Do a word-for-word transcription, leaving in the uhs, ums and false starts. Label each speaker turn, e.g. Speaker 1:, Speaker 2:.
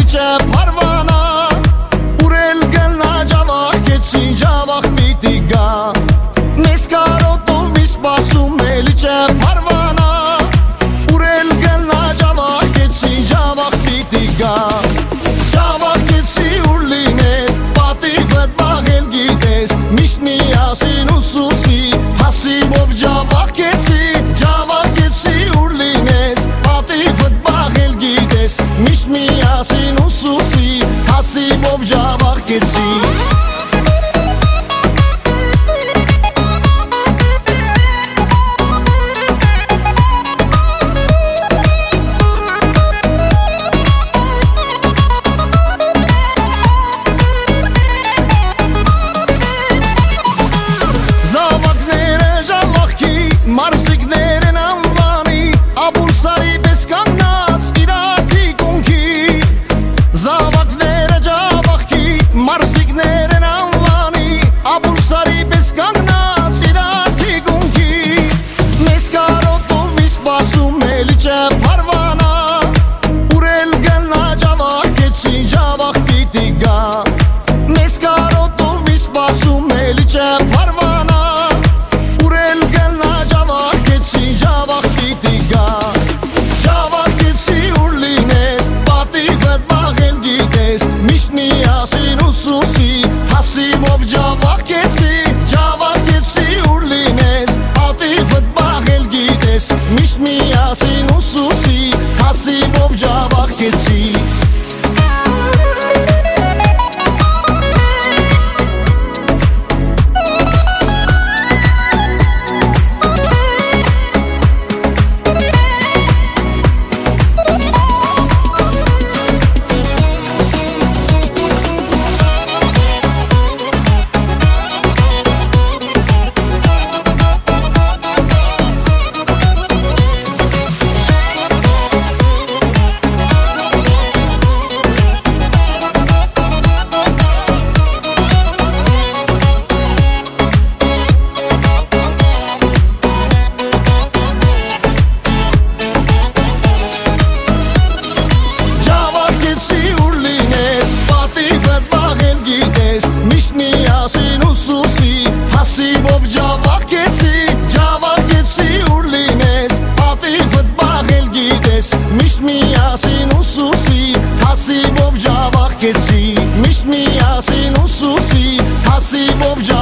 Speaker 1: մելիչե պարվանա Ուրել գնա ջավախ կեցի ջավախ պիտի գա Մեզ կարոտով մի սպասում մելիչե պարվանա Ուրել գնա ջավախ կեցի ջավախ պիտի գա Ջավախ կեցի ուր լինես պատիվդ բաղել գիտես Միշտ միասին ուսուսի հասիմով ջավախ կեցի Ջավախ կեցի ուր լինես պատիվդ բաղել գիտես Միշտ միասին ուսուսի հասիմով ջավախ կեցի Մարզիկներն անվանի Աբուլսարի պես կանգնած Իրաքի կունքի Զավակները ջավախքի Մարզիկներն անվանի Աբուլսարի պես կանգնած Իրաքի կունքի Մեզ կարոտով մի սպասում մելիչե պարվանա Ուրել գնա ջավախ կեցի ջավախ պիտի գա Մեզ կարոտով մի սպասում մելիչե պարվանա Ջավախ պիտի գա Ջավախ կեցի ուր լինես պատիվդ բաղել գիտես Միշտ միասին ուսուսի հասիմով ջավախ կեցի Ջավախ կեցի ուր լինես պատիվդ բաղել գիտես Միշտ միասին ուսուսի հասիմով ջավախ կեցի Միշտ միասին ուսուսի հասիմով ջավախ կեցի Ջավախ կեցի ուր լինես պատիվդ բաղել գիտես Միշտ միասին ուսուսի հասիմով ջավախ կեցի Միշտ միասին ուսուսի հասիմով ջավախ